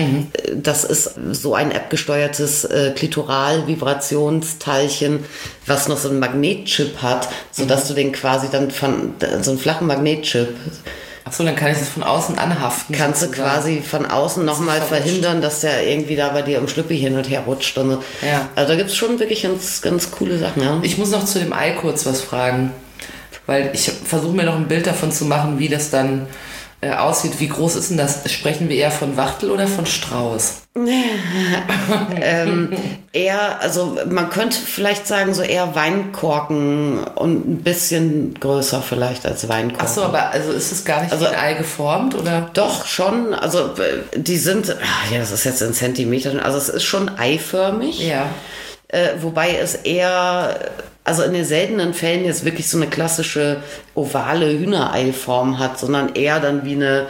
Das ist so ein appgesteuertes Klitoral-Vibrationsteilchen, was noch so einen Magnetchip hat, sodass du den quasi dann von so einen flachen Magnetchip Achso, dann kann ich das von außen anhaften. kannst du quasi von außen nochmal verhindern, dass der irgendwie da bei dir im Schlüppi hin und her rutscht. Und so. Ja. Also da gibt es schon wirklich ganz, ganz coole Sachen. Ja. Ich muss noch zu dem Ei kurz was fragen, weil ich versuche mir noch ein Bild davon zu machen, wie das dann aussieht. Wie groß ist denn das? Sprechen wir eher von Wachtel oder von Strauß? Eher, also man könnte vielleicht sagen, so eher Weinkorken und ein bisschen größer vielleicht als Weinkorken. Achso, aber also ist es gar nicht wie ein Ei geformt, oder? Doch, schon. Also die sind, ja, das ist jetzt in Zentimetern, also es ist schon eiförmig. Ja. wobei es eher, also in den seltenen Fällen jetzt wirklich so eine klassische ovale Hühnereiform hat, sondern eher dann wie eine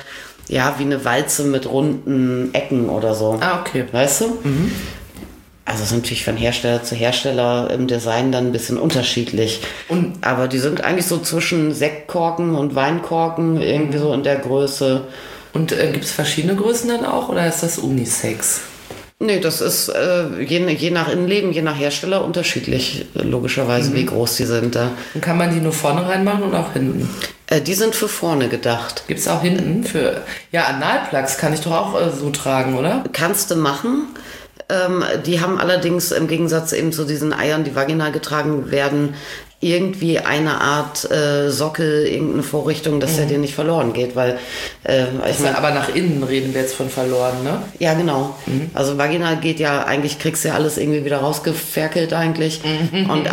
Walze mit runden Ecken oder so. Ah, okay. Weißt du? Mhm. Also es ist natürlich von Hersteller zu Hersteller im Design dann ein bisschen unterschiedlich. Aber die sind eigentlich so zwischen Sektkorken und Weinkorken irgendwie so in der Größe. Und gibt es verschiedene Größen dann auch oder ist das Unisex? Nee, das ist je nach Innenleben, je nach Hersteller unterschiedlich, logischerweise, wie groß die sind da. Und kann man die nur vorne reinmachen oder auch hinten? Die sind für vorne gedacht. Gibt es auch hinten für... Ja, Analplugs kann ich doch auch so tragen, oder? Kannst du machen. Die haben allerdings im Gegensatz eben zu diesen Eiern, die vaginal getragen werden, irgendwie eine Art Sockel, irgendeine Vorrichtung, dass der dir nicht verloren geht, weil aber nach innen reden wir jetzt von verloren, ne? Ja, genau. Also vaginal geht ja, eigentlich kriegst du ja alles irgendwie wieder rausgeferkelt eigentlich und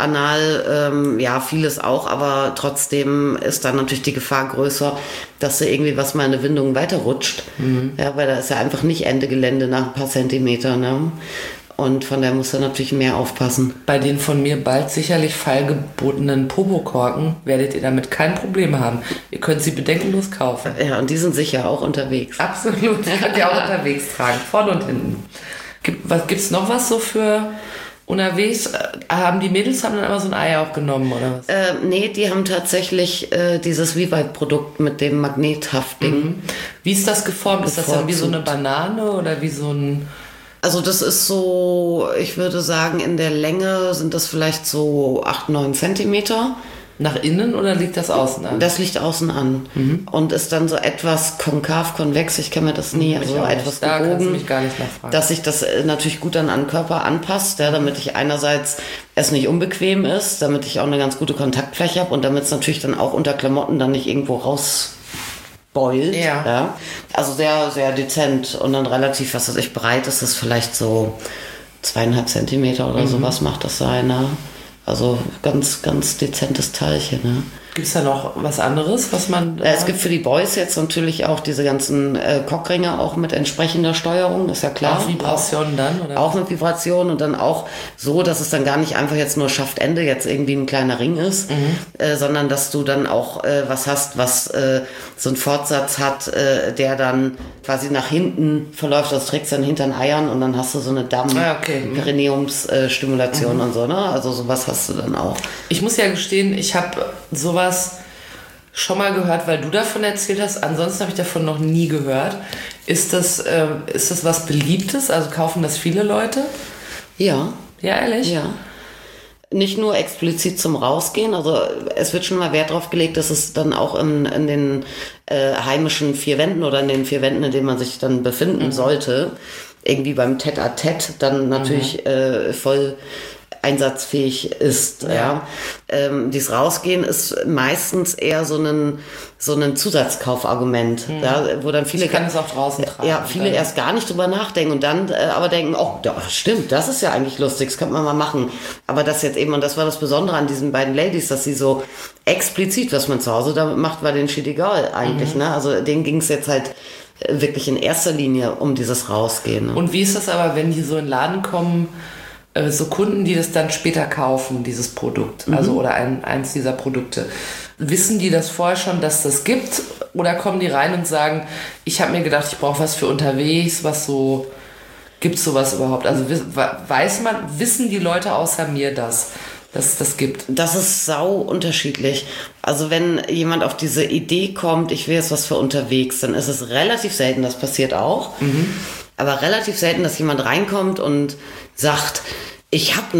anal, vieles auch, aber trotzdem ist dann natürlich die Gefahr größer, dass du irgendwie was mal in eine Windung weiterrutscht, ja, weil da ist ja einfach nicht Ende Gelände nach ein paar Zentimeter, ne? Und von daher muss er natürlich mehr aufpassen. Bei den von mir bald sicherlich fallgebotenen Popokorken werdet ihr damit kein Problem haben. Ihr könnt sie bedenkenlos kaufen. Ja, und die sind sicher auch unterwegs. Absolut, die könnt ihr auch unterwegs tragen, vorne und hinten. Gibt's noch was so für unterwegs? Die Mädels haben dann aber so ein Ei auch genommen, oder was? Nee, die haben tatsächlich dieses Vivat-Produkt mit dem Magnethafting. Wie ist das geformt? Ist das dann wie so eine Banane oder wie so ein... Also das ist so, ich würde sagen, in der Länge sind das vielleicht so 8-9 Zentimeter. Nach innen oder liegt das außen an? Das liegt außen an und ist dann so etwas konkav, konvex, ich kenne mir das nie, also etwas da kannst du gebogen, mich gar nicht nachfragen. dass sich das natürlich gut dann an den Körper anpasst, ja, damit ich einerseits es nicht unbequem ist, damit ich auch eine ganz gute Kontaktfläche habe und damit es natürlich dann auch unter Klamotten dann nicht irgendwo rausbeult. Ja. Also sehr, sehr dezent und dann relativ, was weiß ich, breit ist es vielleicht so 2,5 Zentimeter oder sowas macht das sein, ne? Also ganz, ganz dezentes Teilchen. Ne? Gibt es da noch was anderes, was man... Es gibt für die Boys jetzt natürlich auch diese ganzen Cockringe, auch mit entsprechender Steuerung, ist ja klar. Auch Vibrationen dann? Oder? Auch mit Vibrationen und dann auch so, dass es dann gar nicht einfach jetzt nur Schaftende jetzt irgendwie ein kleiner Ring ist, sondern dass du dann auch was hast, was so einen Fortsatz hat, der dann quasi nach hinten verläuft. Das trägst dann hinter den Eiern und dann hast du so eine Perineumsstimulation und so, ne? Also sowas hast du dann auch. Ich muss ja gestehen, ich habe sowas schon mal gehört, weil du davon erzählt hast. Ansonsten habe ich davon noch nie gehört. Ist das was Beliebtes? Also kaufen das viele Leute? Ja. Ja, ehrlich? Ja. Nicht nur explizit zum Rausgehen, also es wird schon mal Wert drauf gelegt, dass es dann auch in den heimischen 4 Wänden oder in den 4 Wänden, in denen man sich dann befinden sollte, irgendwie beim Tête-à-Tête dann natürlich voll einsatzfähig ist. Ja. Dieses Rausgehen ist meistens eher so ein Zusatzkaufargument, ja, wo dann viele... Ich kann es auch draußen tragen. Ja, viele erst gar nicht drüber nachdenken und dann aber denken, oh, stimmt, das ist ja eigentlich lustig, das könnte man mal machen. Aber das jetzt eben, und das war das Besondere an diesen beiden Ladies, dass sie so explizit, was man zu Hause damit macht, war denen shit egal eigentlich. Ne? Also denen ging es jetzt halt wirklich in erster Linie um dieses Rausgehen. Ne? Und wie ist das aber, wenn die so in den Laden kommen, so Kunden, die das dann später kaufen, dieses Produkt, also oder eins dieser Produkte, wissen die das vorher schon, dass das gibt, oder kommen die rein und sagen, ich habe mir gedacht, ich brauche was für unterwegs, was so, gibt's sowas überhaupt? Also wissen die Leute außer mir dass es das gibt? Das ist sau unterschiedlich. Also wenn jemand auf diese Idee kommt, ich will jetzt was für unterwegs, dann ist es relativ selten, das passiert auch, aber relativ selten, dass jemand reinkommt und sagt, ich habe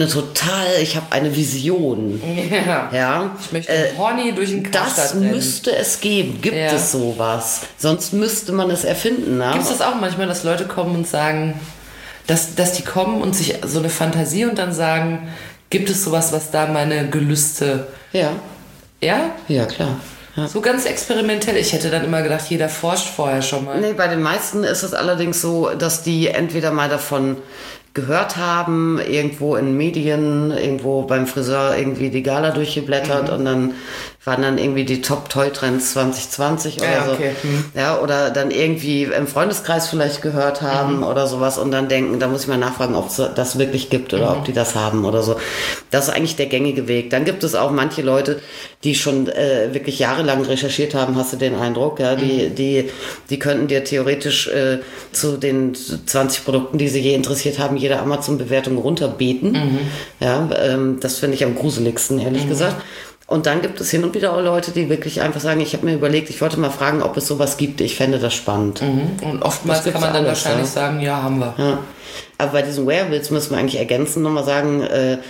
eine Vision. Ja. Ich möchte Horny durch den Karstadt rennen. Das müsste es geben. Gibt es sowas? Sonst müsste man es erfinden. Ne? Gibt es das auch manchmal, dass Leute kommen und sagen, dass die kommen und sich so eine Fantasie und dann sagen, gibt es sowas, was da meine Gelüste... Ja. Ja? Ja, klar. Ja. So ganz experimentell. Ich hätte dann immer gedacht, jeder forscht vorher schon mal. Nee, bei den meisten ist es allerdings so, dass die entweder mal davon gehört haben, irgendwo in Medien, irgendwo beim Friseur irgendwie die Gala durchgeblättert und dann waren dann irgendwie die Top-Toy-Trends 2020 oder Ja, so. okay. Ja, oder dann irgendwie im Freundeskreis vielleicht gehört haben oder sowas und dann denken, da muss ich mal nachfragen, ob es das wirklich gibt oder ob die das haben oder so. Das ist eigentlich der gängige Weg. Dann gibt es auch manche Leute, die schon wirklich jahrelang recherchiert haben, hast du den Eindruck, ja, die könnten dir theoretisch zu den 20 Produkten, die sie je interessiert haben, jede Amazon-Bewertung runterbeten. Ja, das finde ich am gruseligsten, ehrlich gesagt. Und dann gibt es hin und wieder auch Leute, die wirklich einfach sagen, ich habe mir überlegt, ich wollte mal fragen, ob es sowas gibt. Ich fände das spannend. Und oftmals kann man dann alles, wahrscheinlich ja. sagen, ja, haben wir. Ja. Aber bei diesen Wearables müssen wir eigentlich ergänzen, nochmal sagen,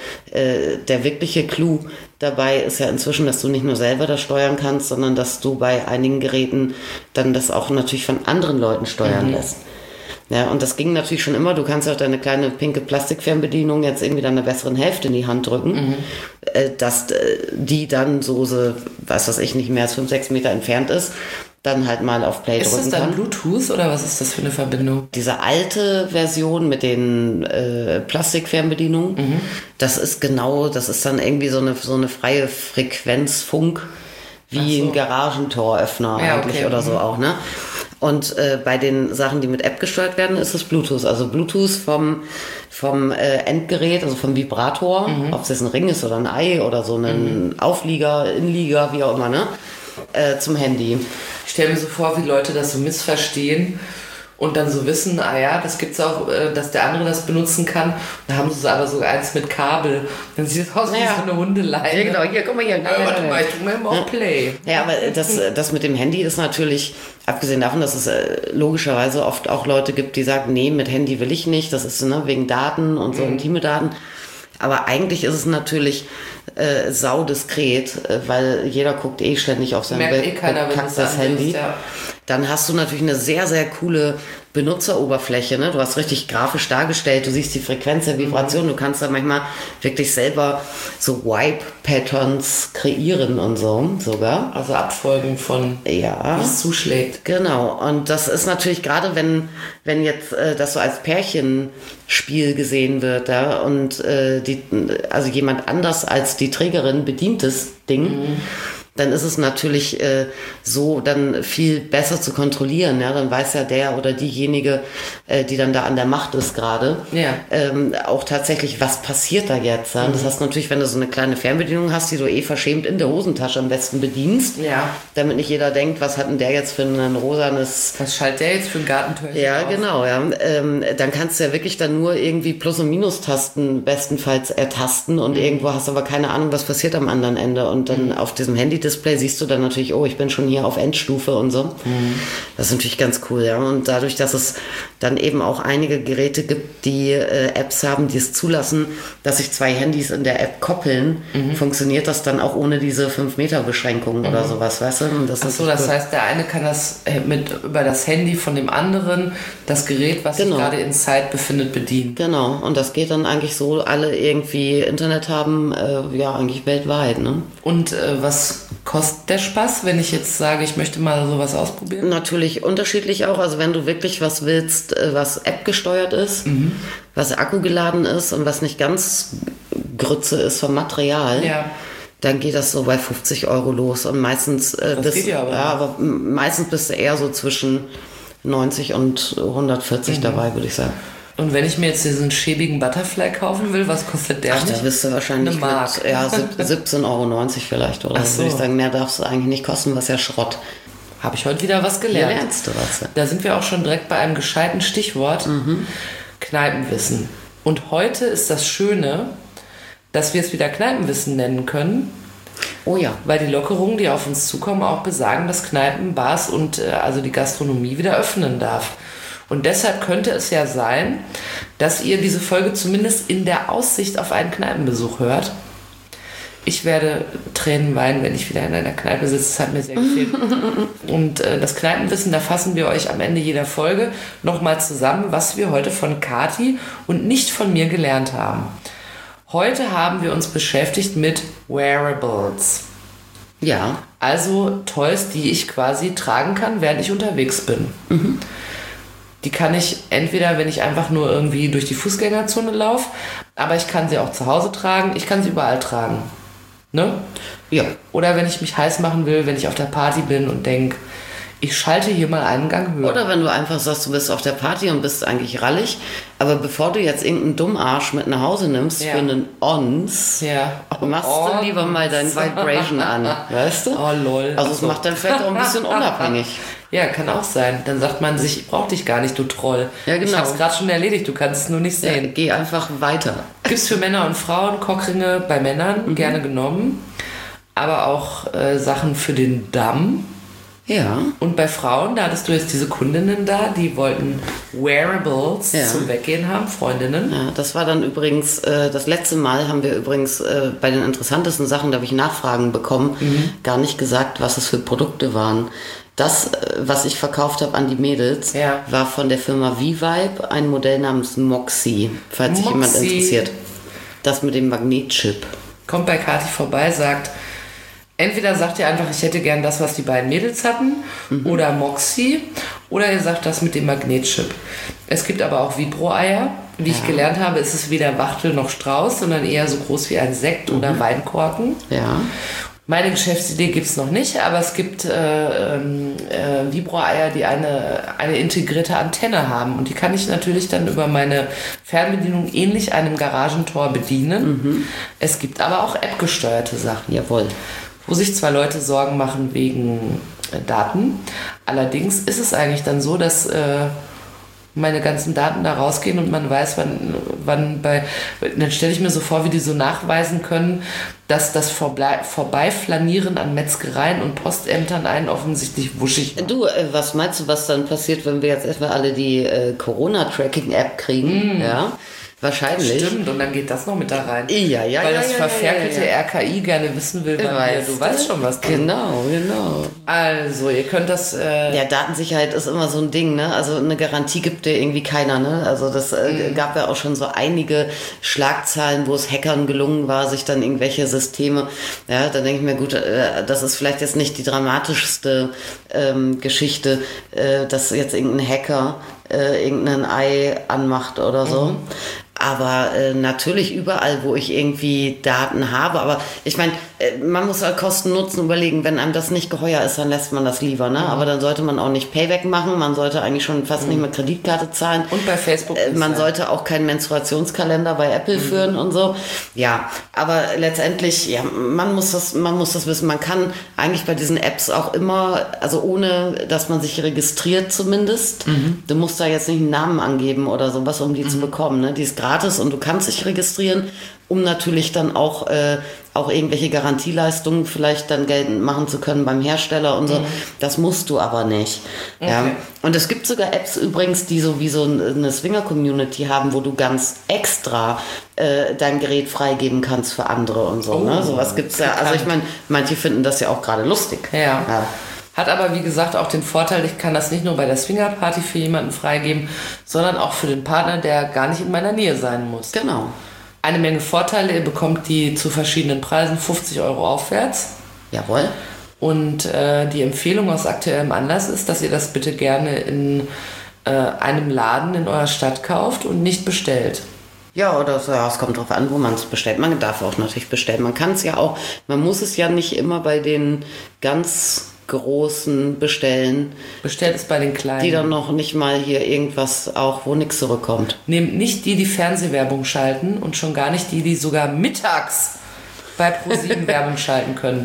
der wirkliche Clou dabei ist ja inzwischen, dass du nicht nur selber das steuern kannst, sondern dass du bei einigen Geräten dann das auch natürlich von anderen Leuten steuern lässt. Ja, und das ging natürlich schon immer. Du kannst auch deine kleine pinke Plastikfernbedienung jetzt irgendwie deiner besseren Hälfte in die Hand drücken, dass die dann so, weiß was ich, nicht mehr als 5-6 Meter entfernt ist, dann halt mal auf Play Ist drücken das dann kann. Bluetooth oder was ist das für eine Verbindung? Diese alte Version mit den Plastikfernbedienungen, das ist dann irgendwie so eine freie Frequenzfunk, wie ein Garagentoröffner Ja, eigentlich okay. oder so auch, ne? Und bei den Sachen, die mit App gesteuert werden, ist es Bluetooth. Also Bluetooth vom Endgerät, also vom Vibrator, ob es jetzt ein Ring ist oder ein Ei oder so ein Auflieger, Inlieger, wie auch immer, ne? Zum Handy. Ich stelle mir so vor, wie Leute das so missverstehen und dann so wissen, das gibt's auch, dass der andere das benutzen kann. Da haben sie aber sogar eins mit Kabel. Dann sieht es aus wie so eine Hundeleine. Ja, genau. Hier, guck mal hier. Warte mal, ich drücke mal immer auf Play. Ja, aber das mit dem Handy ist natürlich, abgesehen davon, dass es logischerweise oft auch Leute gibt, die sagen, nee, mit Handy will ich nicht, das ist wegen Daten und so intime Daten. Aber eigentlich ist es natürlich saudiskret, weil jeder guckt ständig auf sein Merkt keiner, wenn du es bekacktes Handy. anlegst, ja. Dann hast du natürlich eine sehr, sehr coole Benutzeroberfläche. Ne? Du hast richtig grafisch dargestellt, du siehst die Frequenz der Vibration, du kannst da manchmal wirklich selber so Wipe-Patterns kreieren und so sogar. Also Abfolgen von, wie es zuschlägt. Genau, und das ist natürlich gerade, wenn jetzt das so als Pärchenspiel gesehen wird, ja, und also jemand anders als die Trägerin bedient das Ding, dann ist es natürlich so dann viel besser zu kontrollieren. Ja? Dann weiß ja der oder diejenige, die dann da an der Macht ist gerade, auch tatsächlich, was passiert da jetzt. Ja? Das heißt natürlich, wenn du so eine kleine Fernbedienung hast, die du verschämt in der Hosentasche am besten bedienst, damit nicht jeder denkt, was hat denn der jetzt für ein rosanes... Was schaltet der jetzt für ein Gartentürchen Ja, auf? genau. Ja. Dann kannst du ja wirklich dann nur irgendwie Plus- und Minustasten bestenfalls ertasten und irgendwo hast du aber keine Ahnung, was passiert am anderen Ende. Und dann auf diesem Handy-Display siehst du dann natürlich, ich bin schon hier auf Endstufe und so. Das ist natürlich ganz cool, ja. Und dadurch, dass es dann eben auch einige Geräte gibt, die Apps haben, die es zulassen, dass sich zwei Handys in der App koppeln, funktioniert das dann auch ohne diese 5-Meter-Beschränkungen oder sowas, weißt du? Und das ist Das cool. heißt, der eine kann das über das Handy von dem anderen, das Gerät, was sich gerade in Zeit befindet, bedienen. Genau, und das geht dann eigentlich so, alle irgendwie Internet haben, eigentlich weltweit, ne? Und was kostet der Spaß, wenn ich jetzt sage, ich möchte mal sowas ausprobieren? Natürlich unterschiedlich auch, also wenn du wirklich was willst, was App gesteuert ist, was Akku geladen ist und was nicht ganz Grütze ist vom Material, dann geht das so bei 50 € los und meistens geht ja aber. aber meistens bist du eher so zwischen 90 und 140 dabei, würde ich sagen. Und wenn ich mir jetzt diesen schäbigen Butterfly kaufen will, was kostet der? Ach, da bist du wahrscheinlich Eine Mark. mit 17,90 € vielleicht oder so. Würde ich sagen, mehr darfst du eigentlich nicht kosten, was ja Schrott. Habe ich heute wieder was gelernt. Hier lernst du was. Da sind wir auch schon direkt bei einem gescheiten Stichwort. Kneipenwissen. Und heute ist das Schöne, dass wir es wieder Kneipenwissen nennen können. Oh ja. Weil die Lockerungen, die auf uns zukommen, auch besagen, dass Kneipen, Bars und also die Gastronomie wieder öffnen darf. Und deshalb könnte es ja sein, dass ihr diese Folge zumindest in der Aussicht auf einen Kneipenbesuch hört. Ich werde Tränen weinen, wenn ich wieder in einer Kneipe sitze. Das hat mir sehr gefehlt. Und das Kneipenwissen, da fassen wir euch am Ende jeder Folge nochmal zusammen, was wir heute von Kati und nicht von mir gelernt haben. Heute haben wir uns beschäftigt mit Wearables. Ja. Also Toys, die ich quasi tragen kann, während ich unterwegs bin. Die kann ich entweder, wenn ich einfach nur irgendwie durch die Fußgängerzone laufe, aber ich kann sie auch zu Hause tragen, ich kann sie überall tragen. Ne? Ja. Oder wenn ich mich heiß machen will, wenn ich auf der Party bin und denke, ich schalte hier mal einen Gang höher. Oder wenn du einfach sagst, du bist auf der Party und bist eigentlich rallig, aber bevor du jetzt irgendeinen Dummarsch mit nach Hause nimmst für einen Ons, machst du lieber mal dein Vibration an, weißt du? Oh lol. Also es macht dann vielleicht auch ein bisschen unabhängig. Ja, kann auch sein. Dann sagt man sich, ich brauch dich gar nicht, du Troll. Ja, genau. Ich hab's gerade schon erledigt, du kannst es nur nicht sehen. Ja, geh einfach weiter. Gibt's für Männer und Frauen Cockringe bei Männern, gerne genommen. Aber auch Sachen für den Damm. Ja. Und bei Frauen, da hattest du jetzt diese Kundinnen da, die wollten Wearables zum Weggehen haben, Freundinnen. Ja, das war dann übrigens, das letzte Mal haben wir übrigens bei den interessantesten Sachen, da habe ich Nachfragen bekommen, gar nicht gesagt, was es für Produkte waren. Das, was ich verkauft habe an die Mädels, war von der Firma V-Vibe ein Modell namens Moxie, falls sich jemand interessiert. Das mit dem Magnetchip. Kommt bei Kathi vorbei, sagt, entweder sagt ihr einfach, ich hätte gern das, was die beiden Mädels hatten, oder Moxie, oder ihr sagt das mit dem Magnetchip. Es gibt aber auch Vibro-Eier. Wie ich gelernt habe, ist es weder Wachtel noch Strauß, sondern eher so groß wie ein Sekt oder Weinkorken. Ja. Meine Geschäftsidee gibt es noch nicht, aber es gibt Vibro-Eier, die eine integrierte Antenne haben. Und die kann ich natürlich dann über meine Fernbedienung ähnlich einem Garagentor bedienen. Es gibt aber auch App-gesteuerte Sachen. Jawohl. Wo sich zwar Leute Sorgen machen wegen Daten, allerdings ist es eigentlich dann so, dass meine ganzen Daten da rausgehen und man weiß, wann dann stelle ich mir so vor, wie die so nachweisen können, dass das Vorbeiflanieren an Metzgereien und Postämtern einen offensichtlich wuschig macht. Du, was meinst du, was dann passiert, wenn wir jetzt erstmal alle die Corona-Tracking-App kriegen? Ja. Wahrscheinlich. Stimmt, und dann geht das noch mit da rein. Ja. Weil das verferkelte RKI gerne wissen will, du weißt schon, was du. Genau. Also, ihr könnt das... Ja, Datensicherheit ist immer so ein Ding, ne? Also eine Garantie gibt dir irgendwie keiner, ne? Also das gab ja auch schon so einige Schlagzeilen, wo es Hackern gelungen war, sich dann irgendwelche Systeme... Ja, da denke ich mir, gut, das ist vielleicht jetzt nicht die dramatischste Geschichte, dass jetzt irgendein Hacker irgendein Ei anmacht oder so. Aber natürlich überall, wo ich irgendwie Daten habe. Aber ich meine, man muss halt Kosten-Nutzen überlegen. Wenn einem das nicht geheuer ist, dann lässt man das lieber. Ne? Aber dann sollte man auch nicht Payback machen. Man sollte eigentlich schon fast nicht mehr Kreditkarte zahlen. Und bei Facebook. Man sollte auch keinen Menstruationskalender bei Apple führen und so. Ja, aber letztendlich, ja, man muss das wissen. Man kann eigentlich bei diesen Apps auch immer, also ohne, dass man sich registriert zumindest. Du musst da jetzt nicht einen Namen angeben oder sowas, um die zu bekommen. Ne? Die ist gratis und du kannst dich registrieren, um natürlich dann auch irgendwelche Garantieleistungen vielleicht dann geltend machen zu können beim Hersteller und so. Das musst du aber nicht. Okay. Ja. Und es gibt sogar Apps übrigens, die so wie so eine Swinger-Community haben, wo du ganz extra dein Gerät freigeben kannst für andere und so. Ne? Sowas gibt's ja. Also ich meine, manche finden das ja auch gerade lustig. Ja. Hat aber, wie gesagt, auch den Vorteil, ich kann das nicht nur bei der Swingerparty für jemanden freigeben, sondern auch für den Partner, der gar nicht in meiner Nähe sein muss. Genau. Eine Menge Vorteile, ihr bekommt die zu verschiedenen Preisen, 50 € aufwärts. Jawohl. Und die Empfehlung aus aktuellem Anlass ist, dass ihr das bitte gerne in einem Laden in eurer Stadt kauft und nicht bestellt. Ja, oder so, ja, es kommt drauf an, wo man es bestellt. Man darf auch natürlich bestellen. Man kann es ja auch, man muss es ja nicht immer bei den ganz großen bestellen. Bestellt es bei den kleinen. Die dann noch nicht mal hier irgendwas auch, wo nichts zurückkommt. Nehmt nicht die Fernsehwerbung schalten und schon gar nicht die sogar mittags bei ProSieben Werbung schalten können.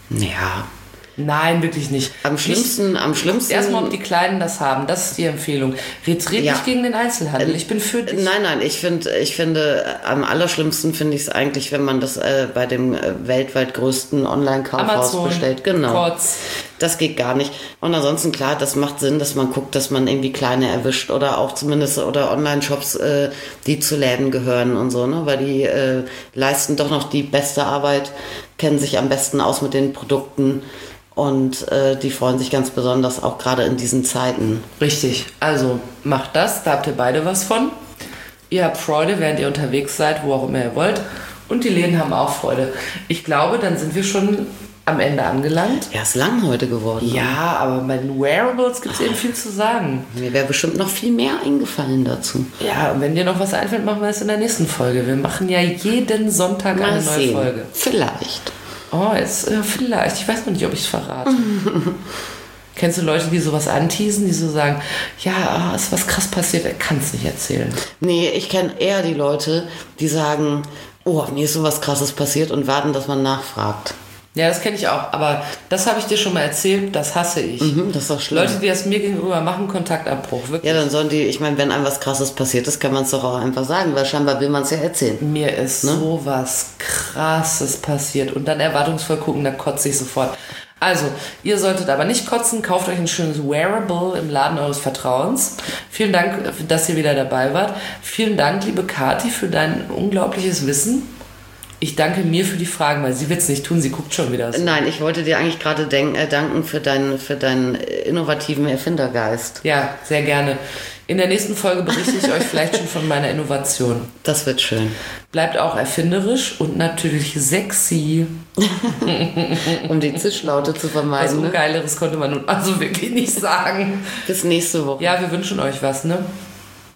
Ja. Nein, wirklich nicht. Am schlimmsten. Erstmal, ob die Kleinen das haben, das ist die Empfehlung. Red nicht gegen den Einzelhandel. Ich bin für dich. Nein, ich finde, am allerschlimmsten finde ich es eigentlich, wenn man das bei dem weltweit größten Online-Kaufhaus bestellt. Genau. Kurz. Das geht gar nicht. Und ansonsten, klar, das macht Sinn, dass man guckt, dass man irgendwie Kleine erwischt oder auch zumindest oder Online-Shops, die zu Läden gehören und so, ne? Weil die leisten doch noch die beste Arbeit, kennen sich am besten aus mit den Produkten. Und die freuen sich ganz besonders auch gerade in diesen Zeiten. Richtig. Also macht das, da habt ihr beide was von. Ihr habt Freude, während ihr unterwegs seid, wo auch immer ihr wollt. Und die Läden haben auch Freude. Ich glaube, dann sind wir schon am Ende angelangt. Ja, ist lang heute geworden. Ja, aber bei den Wearables gibt es eben viel zu sagen. Mir wäre bestimmt noch viel mehr eingefallen dazu. Ja, und wenn dir noch was einfällt, machen wir es in der nächsten Folge. Wir machen ja jeden Sonntag eine neue Folge. Vielleicht. Oh, jetzt vielleicht. Ich weiß noch nicht, ob ich es verrate. Kennst du Leute, die sowas anteasen, die so sagen, ja, ist was krass passiert, er kann es nicht erzählen? Nee, ich kenne eher die Leute, die sagen, oh, mir ist sowas Krasses passiert und warten, dass man nachfragt. Ja, das kenne ich auch, aber das habe ich dir schon mal erzählt, das hasse ich. Das ist doch schlimm. Leute, die das mir gegenüber machen, Kontaktabbruch, wirklich. Ja, dann sollen die, ich meine, wenn einem was Krasses passiert ist, kann man es doch auch einfach sagen, weil scheinbar will man es ja erzählen. Mir ist sowas Krasses passiert und dann erwartungsvoll gucken, da kotze ich sofort. Also, ihr solltet aber nicht kotzen, kauft euch ein schönes Wearable im Laden eures Vertrauens. Vielen Dank, dass ihr wieder dabei wart. Vielen Dank, liebe Kathi, für dein unglaubliches Wissen. Ich danke mir für die Fragen, weil sie wird es nicht tun, sie guckt schon wieder so. Nein, ich wollte dir eigentlich gerade danken für deinen innovativen Erfindergeist. Ja, sehr gerne. In der nächsten Folge berichte ich euch vielleicht schon von meiner Innovation. Das wird schön. Bleibt auch erfinderisch und natürlich sexy. Um die Zischlaute zu Was vermeiden. Ungeileres konnte man nun also wirklich nicht sagen. Bis nächste Woche. Ja, wir wünschen euch was, ne?